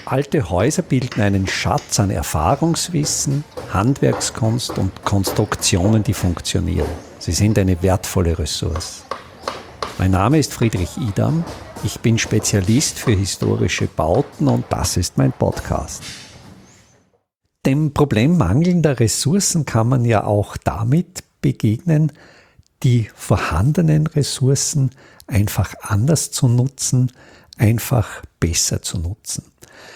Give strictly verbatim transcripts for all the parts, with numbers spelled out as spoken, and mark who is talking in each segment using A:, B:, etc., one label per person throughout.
A: Alte Häuser bilden einen Schatz an Erfahrungswissen, Handwerkskunst und Konstruktionen, die funktionieren. Sie sind eine wertvolle Ressource. Mein Name ist Friedrich Idam. Ich bin Spezialist für historische Bauten und das ist mein Podcast. Dem Problem mangelnder Ressourcen kann man ja auch damit begegnen, die vorhandenen Ressourcen einfach anders zu nutzen, einfach besser zu nutzen.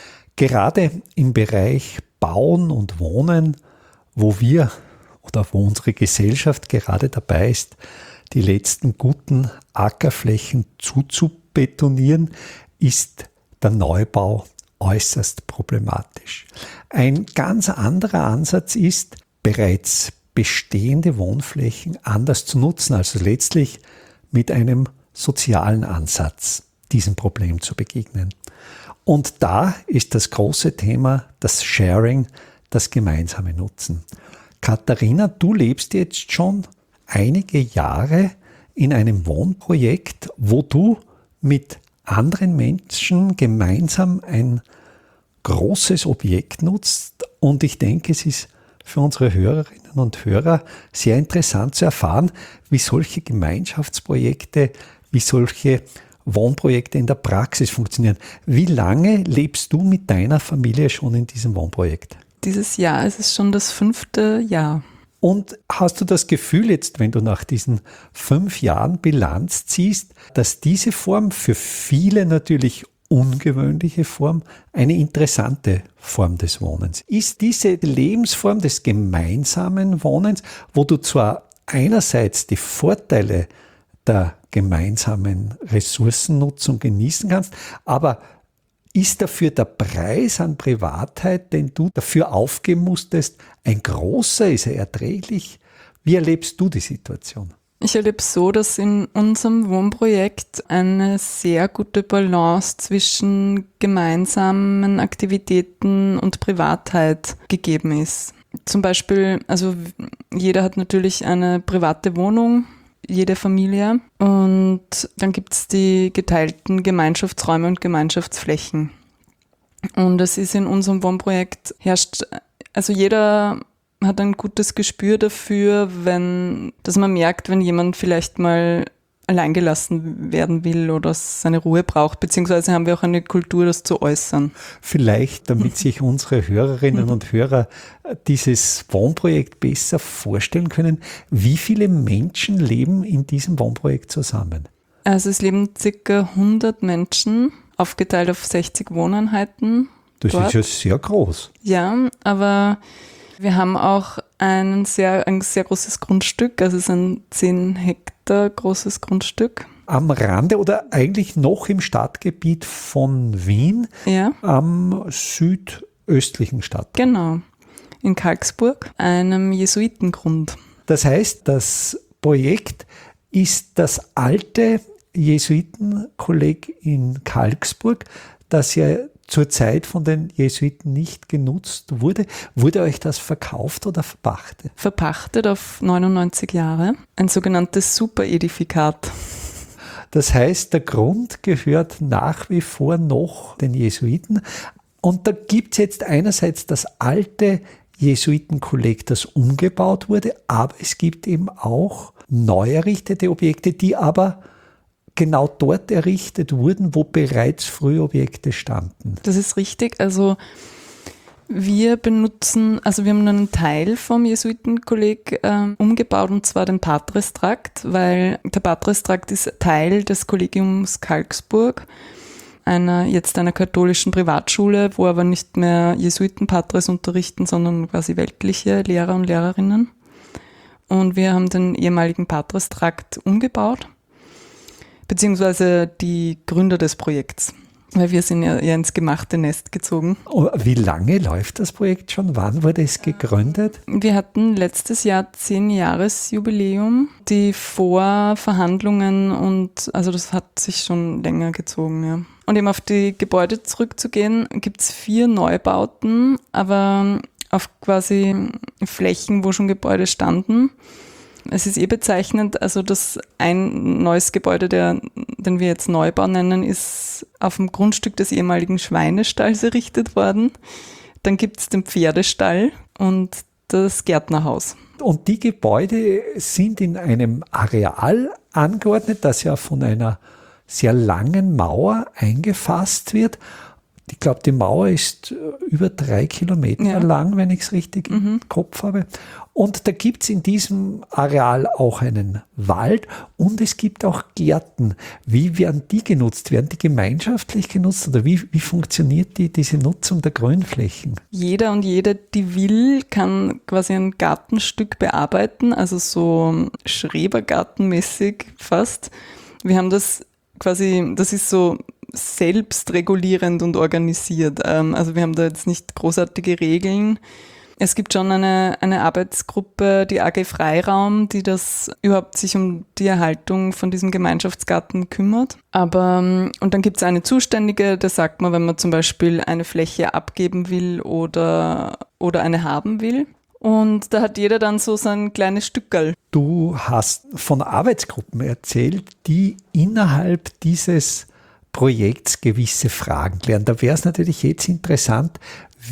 A: Gerade im Bereich Bauen und Wohnen, wo wir oder wo unsere Gesellschaft gerade dabei ist, die letzten guten Ackerflächen zuzubetonieren, ist der Neubau äußerst problematisch. Ein ganz anderer Ansatz ist, bereits bestehende Wohnflächen anders zu nutzen, also letztlich mit einem sozialen Ansatz diesem Problem zu begegnen. Und da ist das große Thema das Sharing, das gemeinsame Nutzen. Katharina, du lebst jetzt schon einige Jahre in einem Wohnprojekt, wo du mit anderen Menschen gemeinsam ein großes Objekt nutzt. Und ich denke, es ist für unsere Hörerinnen und Hörer sehr interessant zu erfahren, wie solche Gemeinschaftsprojekte, wie solche Wohnprojekte in der Praxis funktionieren. Wie lange lebst du mit deiner Familie schon in diesem Wohnprojekt?
B: Dieses Jahr ist es schon das fünfte Jahr.
A: Und hast du das Gefühl jetzt, wenn du nach diesen fünf Jahren Bilanz ziehst, dass diese Form für viele natürlich ungewöhnliche Form eine interessante Form des Wohnens ist? Diese Lebensform des gemeinsamen Wohnens, wo du zwar einerseits die Vorteile der gemeinsamen Ressourcennutzung genießen kannst, aber ist dafür der Preis an Privatheit, den du dafür aufgeben musstest, ein großer? Ist er erträglich? Wie erlebst du die Situation?
B: Ich erlebe es so, dass in unserem Wohnprojekt eine sehr gute Balance zwischen gemeinsamen Aktivitäten und Privatheit gegeben ist. Zum Beispiel, also jeder hat natürlich eine private Wohnung, jede Familie, und dann gibt es die geteilten Gemeinschaftsräume und Gemeinschaftsflächen. Und es ist in unserem Wohnprojekt herrscht, also jeder hat ein gutes Gespür dafür, wenn, dass man merkt, wenn jemand vielleicht mal alleingelassen werden will oder seine Ruhe braucht, beziehungsweise haben wir auch eine Kultur, das zu äußern.
A: Vielleicht, damit sich unsere Hörerinnen und Hörer dieses Wohnprojekt besser vorstellen können, wie viele Menschen leben in diesem Wohnprojekt zusammen?
B: Also es leben circa hundert Menschen, aufgeteilt auf sechzig Wohneinheiten.
A: Das
B: dort.
A: ist ja sehr groß.
B: Ja, aber wir haben auch ein sehr, ein sehr großes Grundstück, also es ist ein zehn Hektar großes Grundstück.
A: Am Rande oder eigentlich noch im Stadtgebiet von Wien,
B: Ja.
A: Am südöstlichen Stadtteil.
B: Genau, in Karlsburg, einem Jesuitengrund.
A: Das heißt, das Projekt ist das alte Jesuitenkolleg in Karlsburg, das ja zur Zeit von den Jesuiten nicht genutzt wurde. Wurde euch das verkauft oder verpachtet?
B: Verpachtet auf neunundneunzig Jahre, ein sogenanntes Superedifikat.
A: Das heißt, der Grund gehört nach wie vor noch den Jesuiten. Und da gibt es jetzt einerseits das alte Jesuitenkolleg, das umgebaut wurde, aber es gibt eben auch neu errichtete Objekte, die aber genau dort errichtet wurden, wo bereits früher Objekte standen.
B: Das ist richtig. Also wir benutzen, also wir haben einen Teil vom Jesuitenkolleg äh, umgebaut, und zwar den Patres-Trakt, weil der Patres-Trakt ist Teil des Kollegiums Karlsburg, einer, jetzt einer katholischen Privatschule, wo aber nicht mehr Jesuiten-Patres unterrichten, sondern quasi weltliche Lehrer und Lehrerinnen. Und wir haben den ehemaligen Patres-Trakt umgebaut, beziehungsweise die Gründer des Projekts, weil wir sind ja eher ins gemachte Nest gezogen.
A: Wie lange läuft das Projekt schon? Wann wurde es gegründet?
B: Wir hatten letztes Jahr zehn-Jahres-Jubiläum, die Vorverhandlungen, und also das hat sich schon länger gezogen, ja. Und eben auf die Gebäude zurückzugehen, gibt es vier Neubauten, aber auf quasi Flächen, wo schon Gebäude standen. Es ist eh bezeichnend, also das ein neues Gebäude, der, den wir jetzt Neubau nennen, ist auf dem Grundstück des ehemaligen Schweinestalls errichtet worden. Dann gibt es den Pferdestall und das Gärtnerhaus.
A: Und die Gebäude sind in einem Areal angeordnet, das ja von einer sehr langen Mauer eingefasst wird. Ich glaube, die Mauer ist über drei Kilometer ja. lang, wenn ich es richtig mhm. im Kopf habe. Und da gibt es in diesem Areal auch einen Wald und es gibt auch Gärten. Wie werden die genutzt? Werden die gemeinschaftlich genutzt oder wie, wie funktioniert die, diese Nutzung der Grünflächen?
B: Jeder und jede, die will, kann quasi ein Gartenstück bearbeiten, also so Schrebergartenmäßig fast. Wir haben das quasi, das ist so selbstregulierend und organisiert. Also wir haben da jetzt nicht großartige Regeln. Es gibt schon eine, eine Arbeitsgruppe, die A G Freiraum, die das überhaupt sich um die Erhaltung von diesem Gemeinschaftsgarten kümmert. Aber, und dann gibt es eine Zuständige, da sagt man, wenn man zum Beispiel eine Fläche abgeben will oder, oder eine haben will. Und da hat jeder dann so sein kleines Stückerl.
A: Du hast von Arbeitsgruppen erzählt, die innerhalb dieses Projekts gewisse Fragen klären. Da wäre es natürlich jetzt interessant,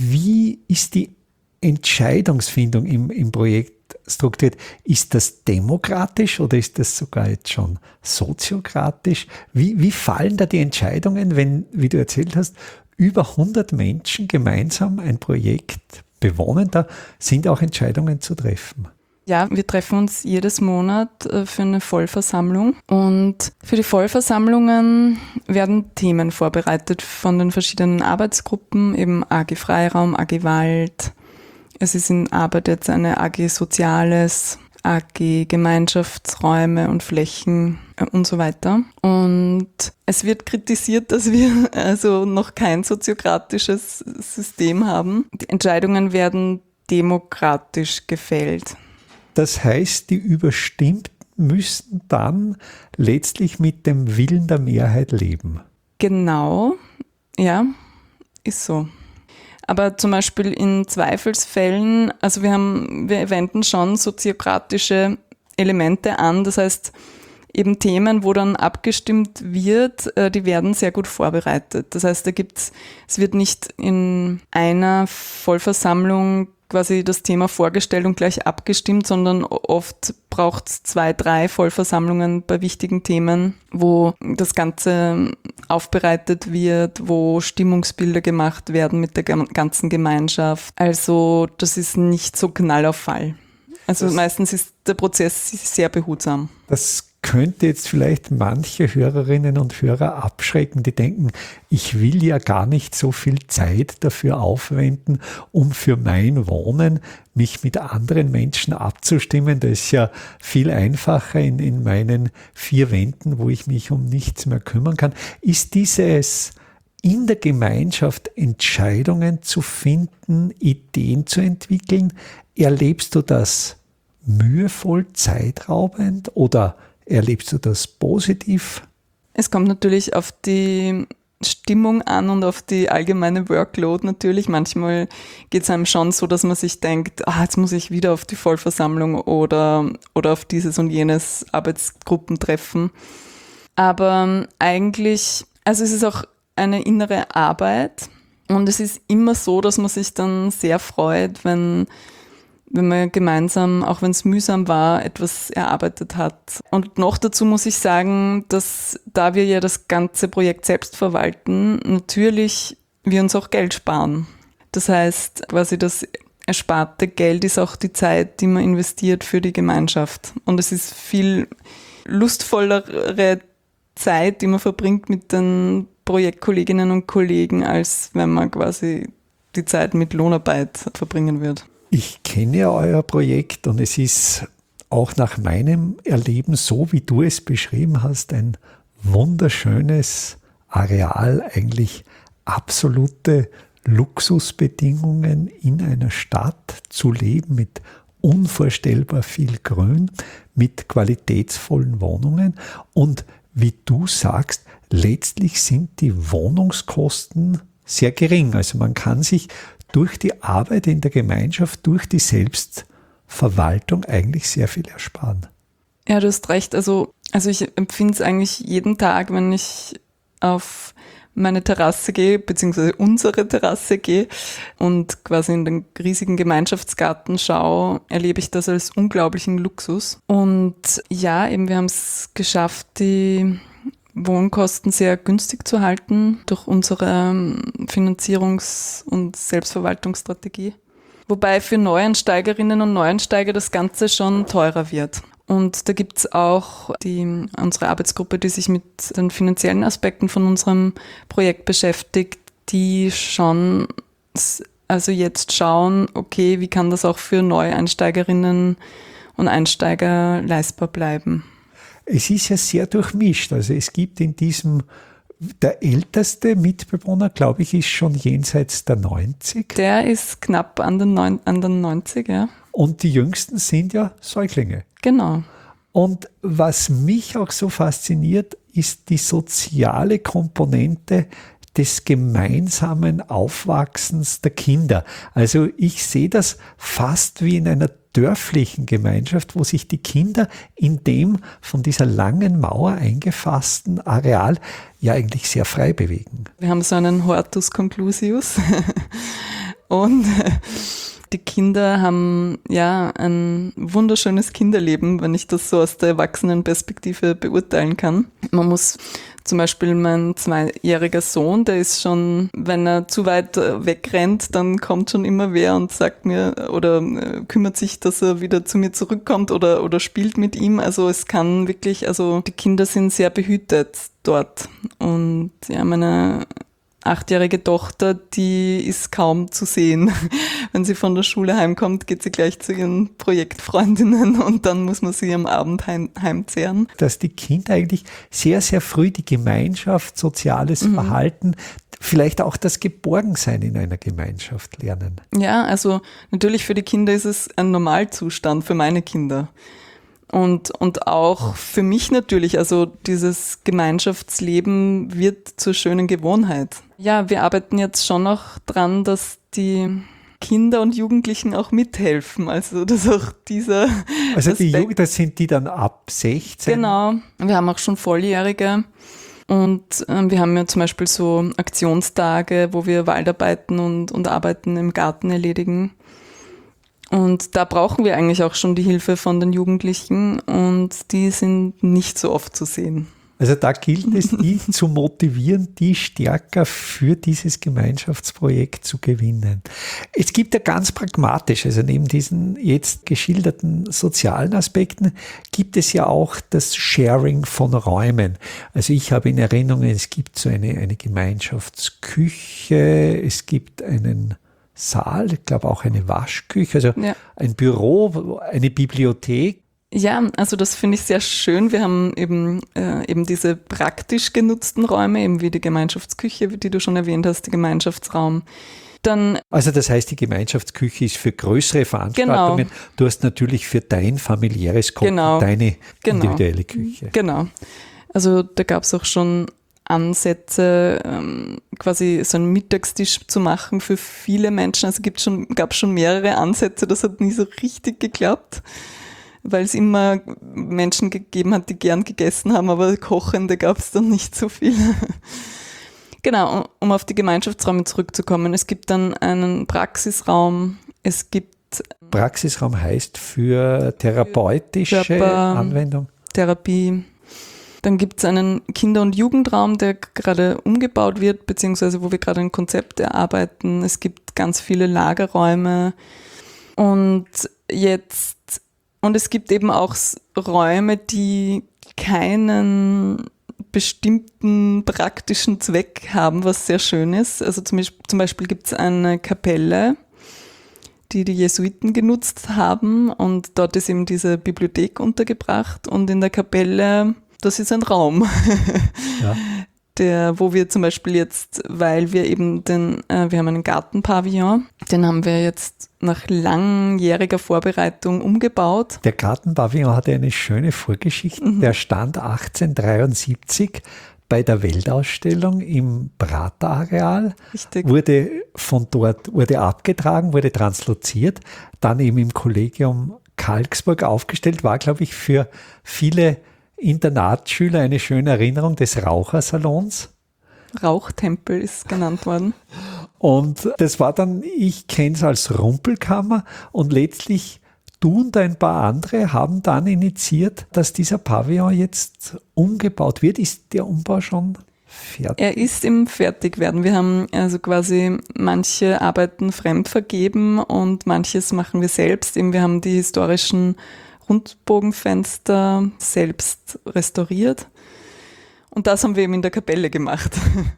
A: wie ist die Entscheidungsfindung im, im Projekt strukturiert? Ist das demokratisch oder ist das sogar jetzt schon soziokratisch? Wie, wie fallen da die Entscheidungen, wenn, wie du erzählt hast, über hundert Menschen gemeinsam ein Projekt bewohnen? Da sind auch Entscheidungen zu treffen.
B: Ja, wir treffen uns jedes Monat für eine Vollversammlung und für die Vollversammlungen werden Themen vorbereitet von den verschiedenen Arbeitsgruppen, eben A G Freiraum, A G Wald. Es ist in Arbeit jetzt eine A G Soziales, A G Gemeinschaftsräume und Flächen und so weiter. Und es wird kritisiert, dass wir also noch kein soziokratisches System haben. Die Entscheidungen werden demokratisch gefällt.
A: Das heißt, die Überstimmten müssen dann letztlich mit dem Willen der Mehrheit leben.
B: Genau, ja, ist so. Aber zum Beispiel in Zweifelsfällen, also wir haben, wir wenden schon soziokratische Elemente an, das heißt eben Themen, wo dann abgestimmt wird, die werden sehr gut vorbereitet. Das heißt, da gibt's, es wird nicht in einer Vollversammlung quasi das Thema vorgestellt und gleich abgestimmt, sondern oft braucht es zwei, drei Vollversammlungen bei wichtigen Themen, wo das Ganze aufbereitet wird, wo Stimmungsbilder gemacht werden mit der ganzen Gemeinschaft. Also das ist nicht so Knall auf Fall. Also das meistens ist der Prozess sehr behutsam.
A: Das könnte jetzt vielleicht manche Hörerinnen und Hörer abschrecken, die denken, ich will ja gar nicht so viel Zeit dafür aufwenden, um für mein Wohnen mich mit anderen Menschen abzustimmen. Das ist ja viel einfacher in, in meinen vier Wänden, wo ich mich um nichts mehr kümmern kann. Ist dieses in der Gemeinschaft Entscheidungen zu finden, Ideen zu entwickeln, erlebst du das mühevoll, zeitraubend oder erlebst du das positiv?
B: Es kommt natürlich auf die Stimmung an und auf die allgemeine Workload natürlich. Manchmal geht es einem schon so, dass man sich denkt, ah, jetzt muss ich wieder auf die Vollversammlung oder, oder auf dieses und jenes Arbeitsgruppentreffen. Aber eigentlich, also es ist auch eine innere Arbeit und es ist immer so, dass man sich dann sehr freut, wenn wenn man gemeinsam, auch wenn es mühsam war, etwas erarbeitet hat. Und noch dazu muss ich sagen, dass da wir ja das ganze Projekt selbst verwalten, natürlich wir uns auch Geld sparen. Das heißt, quasi das ersparte Geld ist auch die Zeit, die man investiert für die Gemeinschaft. Und es ist viel lustvollere Zeit, die man verbringt mit den Projektkolleginnen und Kollegen, als wenn man quasi die Zeit mit Lohnarbeit verbringen wird.
A: Ich kenne ja euer Projekt und es ist auch nach meinem Erleben, so wie du es beschrieben hast, ein wunderschönes Areal, eigentlich absolute Luxusbedingungen in einer Stadt zu leben mit unvorstellbar viel Grün, mit qualitätsvollen Wohnungen und wie du sagst, letztlich sind die Wohnungskosten sehr gering. Also man kann sich durch die Arbeit in der Gemeinschaft, durch die Verwaltung eigentlich sehr viel ersparen.
B: Ja, du hast recht. Also, also ich empfinde es eigentlich jeden Tag, wenn ich auf meine Terrasse gehe, beziehungsweise unsere Terrasse gehe und quasi in den riesigen Gemeinschaftsgarten schaue, erlebe ich das als unglaublichen Luxus. Und ja, eben wir haben es geschafft, die Wohnkosten sehr günstig zu halten durch unsere Finanzierungs- und Selbstverwaltungsstrategie. Wobei für Neueinsteigerinnen und Neueinsteiger das Ganze schon teurer wird. Und da gibt es auch die, unsere Arbeitsgruppe, die sich mit den finanziellen Aspekten von unserem Projekt beschäftigt, die schon, also jetzt schauen, okay, wie kann das auch für Neueinsteigerinnen und Einsteiger leistbar bleiben?
A: Es ist ja sehr durchmischt. Also es gibt in diesem, der älteste Mitbewohner, glaube ich, ist schon jenseits der neunzig.
B: Der ist knapp an den, neun, an den neunzig, ja.
A: Und die jüngsten sind ja Säuglinge.
B: Genau.
A: Und was mich auch so fasziniert, ist die soziale Komponente des gemeinsamen Aufwachsens der Kinder. Also ich sehe das fast wie in einer dörflichen Gemeinschaft, wo sich die Kinder in dem von dieser langen Mauer eingefassten Areal ja eigentlich sehr frei bewegen.
B: Wir haben so einen Hortus conclusius und die Kinder haben ja ein wunderschönes Kinderleben, wenn ich das so aus der Erwachsenenperspektive beurteilen kann. Man muss zum Beispiel mein zweijähriger Sohn, der ist schon, wenn er zu weit wegrennt, dann kommt schon immer wer und sagt mir oder kümmert sich, dass er wieder zu mir zurückkommt oder, oder spielt mit ihm. Also es kann wirklich, also die Kinder sind sehr behütet dort. Und ja, meine achtjährige Tochter, die ist kaum zu sehen. Wenn sie von der Schule heimkommt, geht sie gleich zu ihren Projektfreundinnen und dann muss man sie am Abend heim, heimzehren.
A: Dass die Kinder eigentlich sehr, sehr früh die Gemeinschaft, soziales mhm. Verhalten, vielleicht auch das Geborgensein in einer Gemeinschaft lernen.
B: Ja, also natürlich für die Kinder ist es ein Normalzustand, für meine Kinder. Und, und auch für mich natürlich, also dieses Gemeinschaftsleben wird zur schönen Gewohnheit. Ja, wir arbeiten jetzt schon noch dran, dass die Kinder und Jugendlichen auch mithelfen. Also dass auch dieser
A: Also die
B: Aspekt,
A: Jugend, das sind die dann ab sechzehn?
B: Genau, wir haben auch schon Volljährige. Und äh, wir haben ja zum Beispiel so Aktionstage, wo wir Waldarbeiten und, und Arbeiten im Garten erledigen. Und da brauchen wir eigentlich auch schon die Hilfe von den Jugendlichen und die sind nicht so oft zu sehen.
A: Also da gilt es, die zu motivieren, die stärker für dieses Gemeinschaftsprojekt zu gewinnen. Es gibt ja ganz pragmatisch, also neben diesen jetzt geschilderten sozialen Aspekten, gibt es ja auch das Sharing von Räumen. Also ich habe in Erinnerung, es gibt so eine, eine Gemeinschaftsküche, es gibt einen Saal, ich glaube auch eine Waschküche, also ja. ein Büro, eine Bibliothek.
B: Ja, also das finde ich sehr schön. Wir haben eben, äh, eben diese praktisch genutzten Räume, eben wie die Gemeinschaftsküche, die du schon erwähnt hast, die Gemeinschaftsraum. Dann,
A: also das heißt, die Gemeinschaftsküche ist für größere Veranstaltungen. Genau. Du hast natürlich für dein familiäres Kochen genau. deine genau. individuelle Küche.
B: Genau. Also da gab es auch schon Ansätze, ähm, quasi so einen Mittagstisch zu machen für viele Menschen. Also gibt schon, gab schon mehrere Ansätze, das hat nie so richtig geklappt, weil es immer Menschen gegeben hat, die gern gegessen haben, aber Kochende gab es dann nicht so viel. Genau, um auf die Gemeinschaftsräume zurückzukommen. Es gibt dann einen Praxisraum, es gibt...
A: Praxisraum heißt für therapeutische Körper, Anwendung?
B: Therapie. Dann gibt es einen Kinder- und Jugendraum, der gerade umgebaut wird, beziehungsweise wo wir gerade ein Konzept erarbeiten. Es gibt ganz viele Lagerräume und jetzt, und es gibt eben auch Räume, die keinen bestimmten praktischen Zweck haben, was sehr schön ist. Also zum Beispiel, zum Beispiel gibt es eine Kapelle, die die Jesuiten genutzt haben und dort ist eben diese Bibliothek untergebracht und in der Kapelle, das ist ein Raum, ja. der, wo wir zum Beispiel jetzt, weil wir eben den, äh, wir haben einen Gartenpavillon, den haben wir jetzt nach langjähriger Vorbereitung umgebaut.
A: Der Gartenpavillon hatte eine schöne Vorgeschichte. Mhm. Der stand achtzehnhundertdreiundsiebzig bei der Weltausstellung im Prater-Areal, Richtig. wurde von dort wurde abgetragen, wurde transloziert, dann eben im Kollegium Kalksburg aufgestellt, war, glaube ich, für viele Internatsschüler eine schöne Erinnerung des Rauchersalons.
B: Rauchtempel ist genannt worden.
A: Und das war dann, ich kenne es als Rumpelkammer und letztlich du und ein paar andere haben dann initiiert, dass dieser Pavillon jetzt umgebaut wird. Ist der Umbau schon fertig?
B: Er ist im Fertigwerden. Wir haben also quasi manche Arbeiten fremd vergeben und manches machen wir selbst. Eben wir haben die historischen Rundbogenfenster selbst restauriert. Und das haben wir eben in der Kapelle gemacht.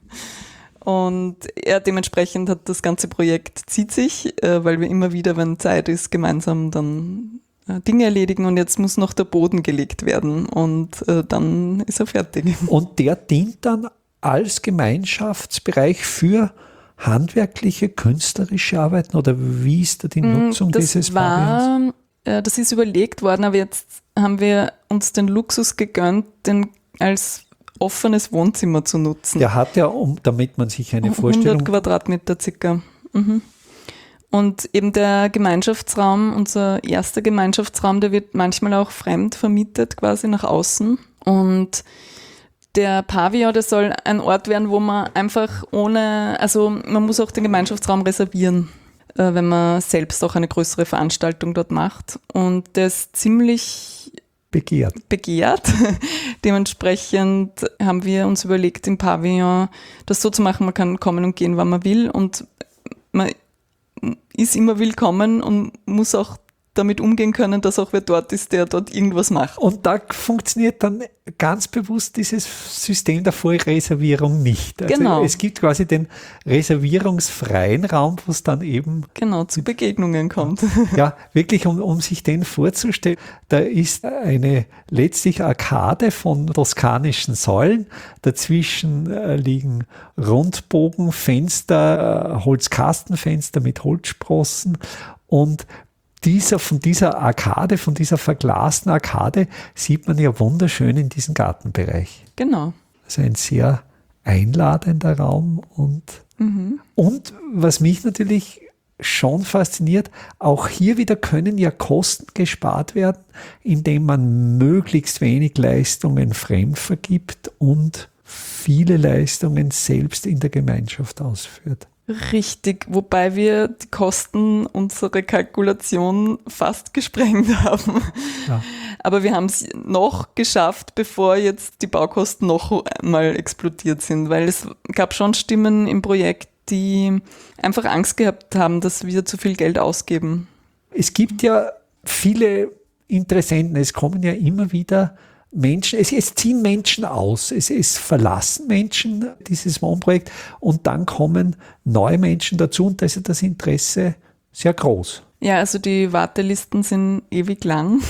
B: Und ja, dementsprechend hat das ganze Projekt zieht sich, äh, weil wir immer wieder, wenn Zeit ist, gemeinsam dann äh, Dinge erledigen und jetzt muss noch der Boden gelegt werden und äh, dann ist er fertig.
A: Und der dient dann als Gemeinschaftsbereich für handwerkliche, künstlerische Arbeiten oder wie ist da die Nutzung
B: das
A: dieses
B: war,
A: Pavillons?
B: äh, Das ist überlegt worden, aber jetzt haben wir uns den Luxus gegönnt, den als offenes Wohnzimmer zu nutzen.
A: Der hat ja, um, damit man sich eine Vorstellung...
B: hundert Quadratmeter circa. Mhm. Und eben der Gemeinschaftsraum, unser erster Gemeinschaftsraum, der wird manchmal auch fremd vermietet quasi nach außen. Und der Pavillon, der soll ein Ort werden, wo man einfach ohne, also man muss auch den Gemeinschaftsraum reservieren, äh, wenn man selbst auch eine größere Veranstaltung dort macht. Und der ist ziemlich
A: begehrt.
B: begehrt. Dementsprechend haben wir uns überlegt, im Pavillon das so zu machen, man kann kommen und gehen, wann man will und man ist immer willkommen und muss auch damit umgehen können, dass auch wer dort ist, der dort irgendwas macht.
A: Und da funktioniert dann ganz bewusst dieses System der Vorreservierung nicht. Also
B: genau.
A: Es gibt quasi den reservierungsfreien Raum, wo es dann eben...
B: Genau, zu Begegnungen kommt.
A: Ja, wirklich, um, um sich den vorzustellen, da ist eine letztlich Arkade von toskanischen Säulen. Dazwischen äh, liegen Rundbogenfenster, äh, Holzkastenfenster mit Holzsprossen und Dieser, von dieser Arkade, von dieser verglasten Arkade sieht man ja wunderschön in diesem Gartenbereich.
B: Genau.
A: Also ein sehr einladender Raum und,
B: mhm.
A: und was mich natürlich schon fasziniert, auch hier wieder können ja Kosten gespart werden, indem man möglichst wenig Leistungen fremd vergibt und viele Leistungen selbst in der Gemeinschaft ausführt.
B: Richtig, wobei wir die Kosten unserer Kalkulation fast gesprengt haben.
A: Ja.
B: Aber wir haben es noch geschafft, bevor jetzt die Baukosten noch einmal explodiert sind, weil es gab schon Stimmen im Projekt, die einfach Angst gehabt haben, dass wir zu viel Geld ausgeben.
A: Es gibt ja viele Interessenten, es kommen ja immer wieder Menschen, es, es ziehen Menschen aus, es, es verlassen Menschen dieses Wohnprojekt und dann kommen neue Menschen dazu und da ist ja das Interesse sehr groß.
B: Ja, also die Wartelisten sind ewig lang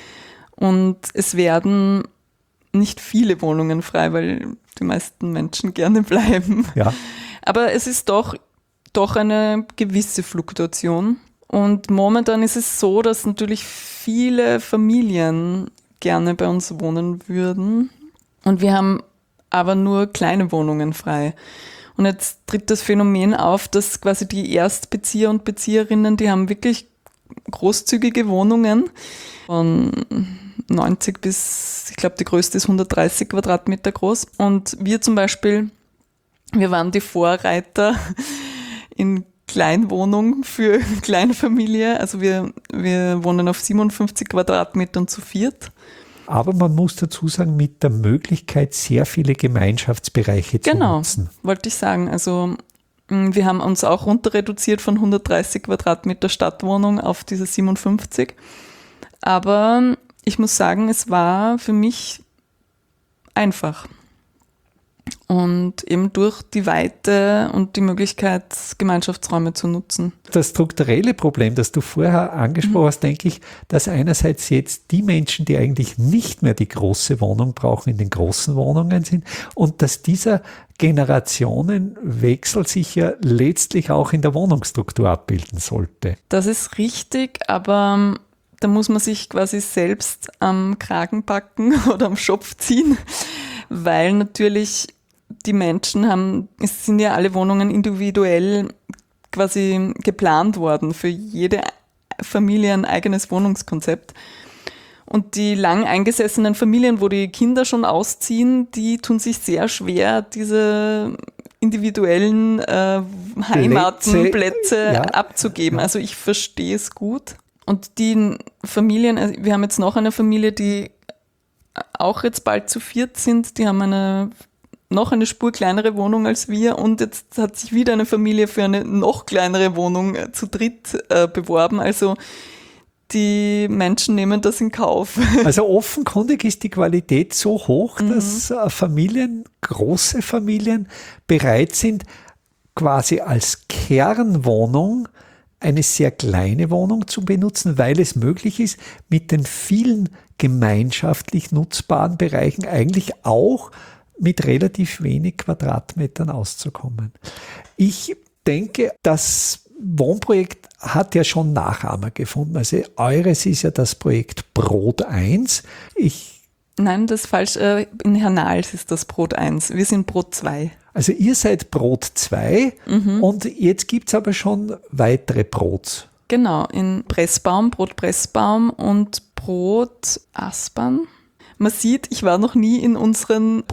B: und es werden nicht viele Wohnungen frei, weil die meisten Menschen gerne bleiben.
A: Ja.
B: Aber es ist doch, doch eine gewisse Fluktuation und momentan ist es so, dass natürlich viele Familien gerne bei uns wohnen würden. Und wir haben aber nur kleine Wohnungen frei. Und jetzt tritt das Phänomen auf, dass quasi die Erstbezieher und Bezieherinnen, die haben wirklich großzügige Wohnungen von neunzig bis, ich glaube, die größte ist hundertdreißig Quadratmeter groß. Und wir zum Beispiel, wir waren die Vorreiter in Kleinwohnung für Kleinfamilie. Also wir, wir wohnen auf siebenundfünfzig Quadratmetern zu viert.
A: Aber man muss dazu sagen, mit der Möglichkeit, sehr viele Gemeinschaftsbereiche zu
B: genau,
A: nutzen.
B: Genau, wollte ich sagen. Also wir haben uns auch runter reduziert von hundertdreißig Quadratmeter Stadtwohnung auf diese siebenundfünfzig. Aber ich muss sagen, es war für mich einfach. Und eben durch die Weite und die Möglichkeit, Gemeinschaftsräume zu nutzen.
A: Das strukturelle Problem, das du vorher angesprochen mhm. hast, denke ich, dass einerseits jetzt die Menschen, die eigentlich nicht mehr die große Wohnung brauchen, in den großen Wohnungen sind und dass dieser Generationenwechsel sich ja letztlich auch in der Wohnungsstruktur abbilden sollte.
B: Das ist richtig, aber da muss man sich quasi selbst am Kragen packen oder am Schopf ziehen, weil natürlich die Menschen haben, es sind ja alle Wohnungen individuell quasi geplant worden, für jede Familie ein eigenes Wohnungskonzept. Und die lang eingesessenen Familien, wo die Kinder schon ausziehen, die tun sich sehr schwer, diese individuellen äh, Heimaten, Plätze, Plätze ja. abzugeben. Also ich verstehe es gut. Und die Familien, also wir haben jetzt noch eine Familie, die auch jetzt bald zu viert sind, die haben eine noch eine Spur kleinere Wohnung als wir und jetzt hat sich wieder eine Familie für eine noch kleinere Wohnung äh, zu dritt äh, beworben. Also die Menschen nehmen das in Kauf.
A: Also offenkundig ist die Qualität so hoch, mhm. dass äh, Familien, große Familien bereit sind, quasi als Kernwohnung eine sehr kleine Wohnung zu benutzen, weil es möglich ist, mit den vielen gemeinschaftlich nutzbaren Bereichen eigentlich auch mit relativ wenig Quadratmetern auszukommen. Ich denke, das Wohnprojekt hat ja schon Nachahmer gefunden. Also eures ist ja das Projekt Brot eins. Ich
B: Nein, das ist falsch. In Hernals ist das Brot eins. Wir sind Brot zwei.
A: Also ihr seid Brot zwei mhm. und jetzt gibt es aber schon weitere Brots.
B: Genau, in Pressbaum, Brot Pressbaum und Brot Aspern. Man sieht, ich war noch nie in unseren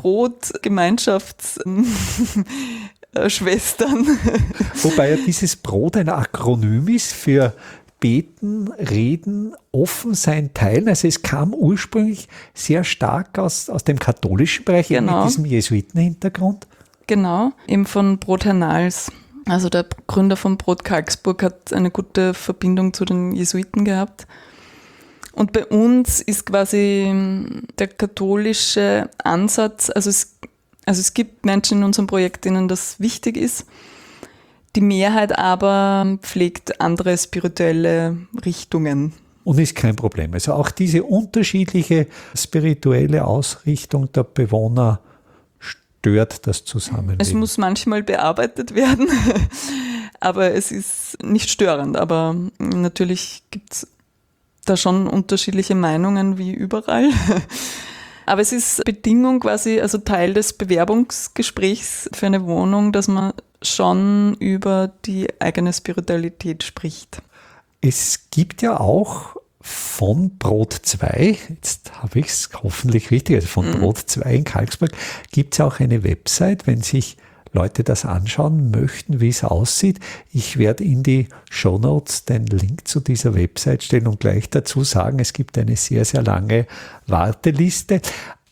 B: Brotgemeinschaftsschwestern.
A: Wobei ja dieses Brot ein Akronym ist für Beten, Reden, offen sein, teilen. Also es kam ursprünglich sehr stark aus, aus dem katholischen Bereich, genau. mit diesem Jesuitenhintergrund.
B: Genau, eben von Brot Hernals. Also der Gründer von Brot Karlsburg hat eine gute Verbindung zu den Jesuiten gehabt. Und bei uns ist quasi der katholische Ansatz, also es, also es gibt Menschen in unserem Projekt, denen das wichtig ist. Die Mehrheit aber pflegt andere spirituelle Richtungen.
A: Und ist kein Problem. Also auch diese unterschiedliche spirituelle Ausrichtung der Bewohner stört das Zusammenleben.
B: Es muss manchmal bearbeitet werden, aber es ist nicht störend. Aber natürlich gibt es da schon unterschiedliche Meinungen wie überall. Aber es ist Bedingung quasi, also Teil des Bewerbungsgesprächs für eine Wohnung, dass man schon über die eigene Spiritualität spricht.
A: Es gibt ja auch von Brot zwei, jetzt habe ich es hoffentlich richtig, also von mhm. Brot zwei in Karlsburg, gibt es auch eine Website, wenn sich Leute das anschauen möchten, wie es aussieht. Ich werde in die Shownotes den Link zu dieser Website stellen und gleich dazu sagen, es gibt eine sehr, sehr lange Warteliste.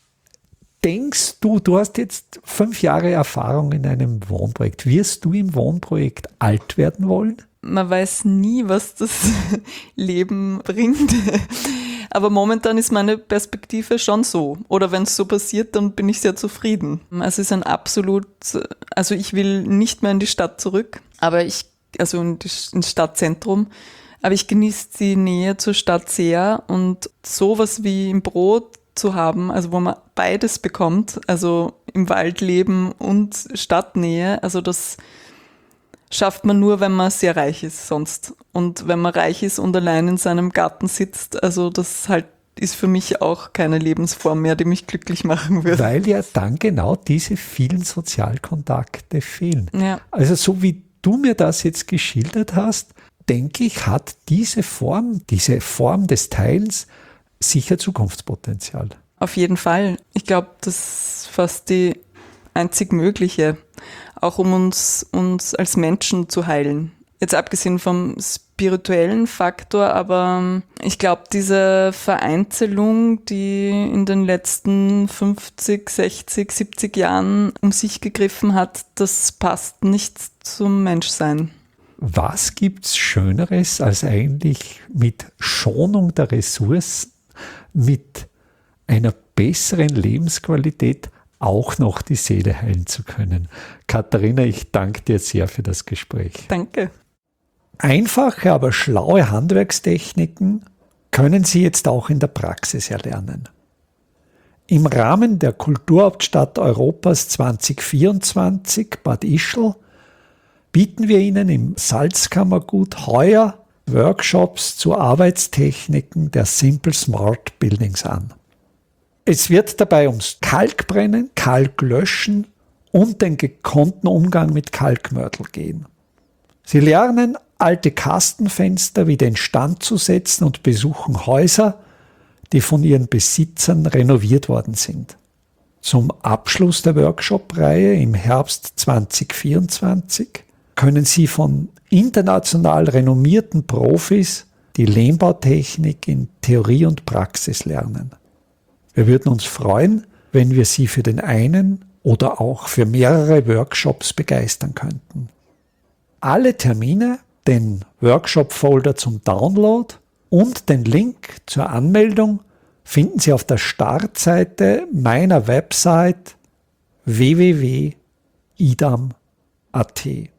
A: Denkst du, du hast jetzt fünf Jahre Erfahrung in einem Wohnprojekt. Wirst du im Wohnprojekt alt werden wollen?
B: Man weiß nie, was das Leben bringt. Aber momentan ist meine Perspektive schon so. Oder wenn es so passiert, dann bin ich sehr zufrieden. Also es ist ein absolut, also ich will nicht mehr in die Stadt zurück, aber ich, also in die, ins Stadtzentrum, aber ich genieße die Nähe zur Stadt sehr und sowas wie im Brot zu haben, also wo man beides bekommt, also im Wald leben und Stadtnähe, also das schafft man nur, wenn man sehr reich ist sonst. Und wenn man reich ist und allein in seinem Garten sitzt, also das halt ist für mich auch keine Lebensform mehr, die mich glücklich machen würde.
A: Weil ja dann genau diese vielen Sozialkontakte fehlen.
B: Ja.
A: Also so wie du mir das jetzt geschildert hast, denke ich, hat diese Form, diese Form des Teilens sicher Zukunftspotenzial.
B: Auf jeden Fall. Ich glaube, das ist fast die einzig mögliche, auch um uns, uns als Menschen zu heilen. Jetzt abgesehen vom spirituellen Faktor, aber ich glaube, diese Vereinzelung, die in den letzten fünfzig, sechzig, siebzig Jahren um sich gegriffen hat, das passt nicht zum Menschsein.
A: Was gibt's Schöneres, als eigentlich mit Schonung der Ressourcen, mit einer besseren Lebensqualität auch noch die Seele heilen zu können? Katharina, ich danke dir sehr für das Gespräch.
B: Danke.
A: Einfache, aber schlaue Handwerkstechniken können Sie jetzt auch in der Praxis erlernen. Im Rahmen der Kulturhauptstadt Europas zwanzig vierundzwanzig Bad Ischl bieten wir Ihnen im Salzkammergut heuer Workshops zu Arbeitstechniken der Simple Smart Buildings an. Es wird dabei ums Kalkbrennen, Kalklöschen und den gekonnten Umgang mit Kalkmörtel gehen. Sie lernen, alte Kastenfenster wieder instand zu setzen und besuchen Häuser, die von ihren Besitzern renoviert worden sind. Zum Abschluss der Workshop-Reihe im Herbst zweitausendvierundzwanzig können Sie von international renommierten Profis die Lehmbautechnik in Theorie und Praxis lernen. Wir würden uns freuen, wenn wir Sie für den einen oder auch für mehrere Workshops begeistern könnten. Alle Termine, den Workshop-Folder zum Download und den Link zur Anmeldung finden Sie auf der Startseite meiner Website w w w punkt idam punkt a t.